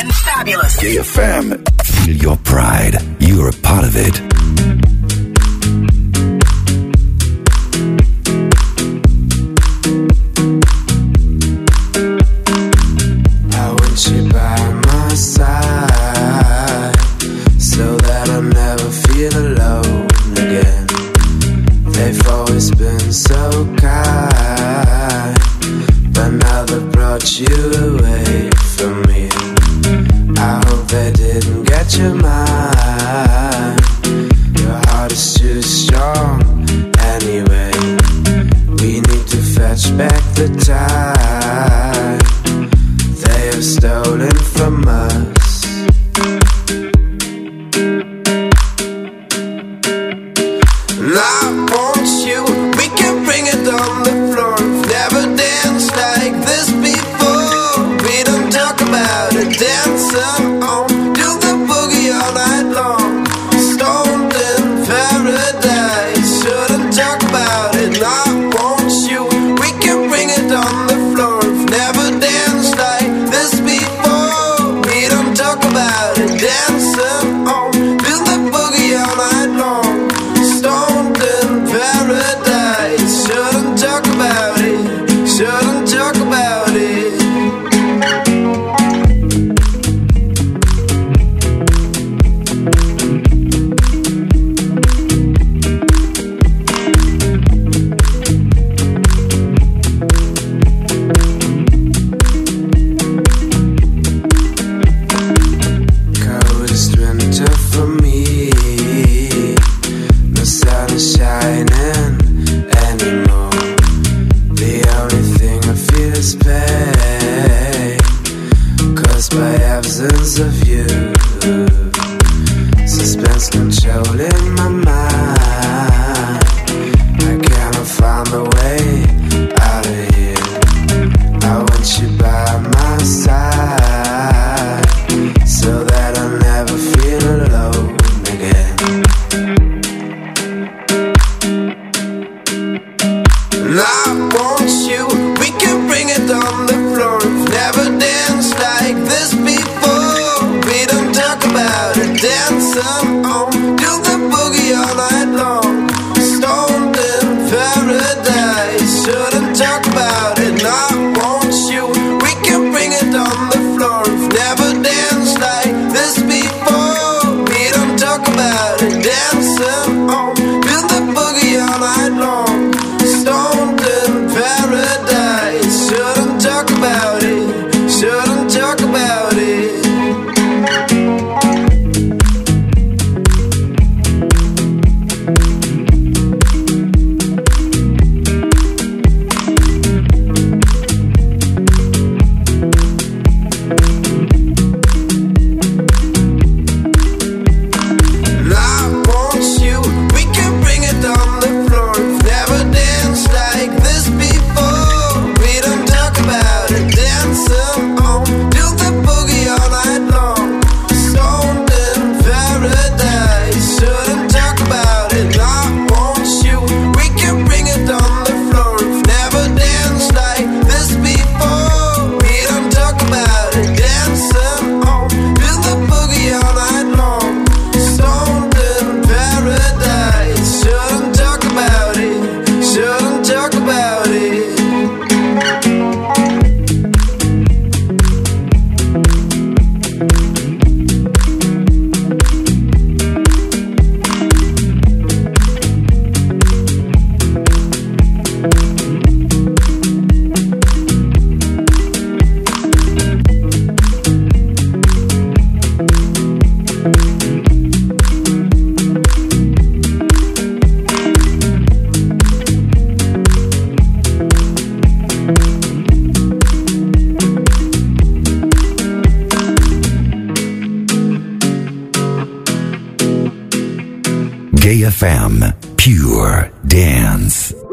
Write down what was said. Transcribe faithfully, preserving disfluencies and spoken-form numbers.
getting fabulous. Gay F M. Feel your pride. You're a part of it. I want you by my side so that I'll never feel alone again. They've always been so kind, but now they've brought you away from me. I hope they didn't get your mind. Your heart is too strong anyway. We need to fetch back the time they have stolen from us. And I want you, we can bring it on the floor. Never danced like this before. We don't talk about it, dancing on, do the boogie all night long. Stoned in paradise, shouldn't talk about it. And I want you, we can bring it on the floor. Never danced like this before. We don't talk about it, dancing on, do the boogie all night long. Stoned in paradise, shouldn't talk about it, shouldn't talk about it. Coldest winter for me. No sun is shining anymore. The only thing I feel is pain, caused by absence of you. Suspense controlling my mind. I cannot find a way out of here. I want you by my side so that I'll never feel alone again. And I want you, we can bring it on the floor. Never danced like this before. We don't talk about it, dancing on, do the boogie all night long. Stoned in paradise, shouldn't talk about it. And I want you, we can bring it on the floor. Never danced like this before. We don't talk about it, dancing on, do the boogie all night long. Stoned in paradise, shouldn't talk about it, shouldn't talk about it. And I want you, we can bring it on the floor. Never danced like this before. We don't talk about it, dancing on, do the boogie all night long. Stoned in paradise, shouldn't talk about it. And I want you, we can bring it on the floor. Never danced like this before. We don't talk about it, dancing on, do the boogie all night long. Stoned in paradise, shouldn't talk about it, shouldn't talk about it. Gay F M. Pure Dance.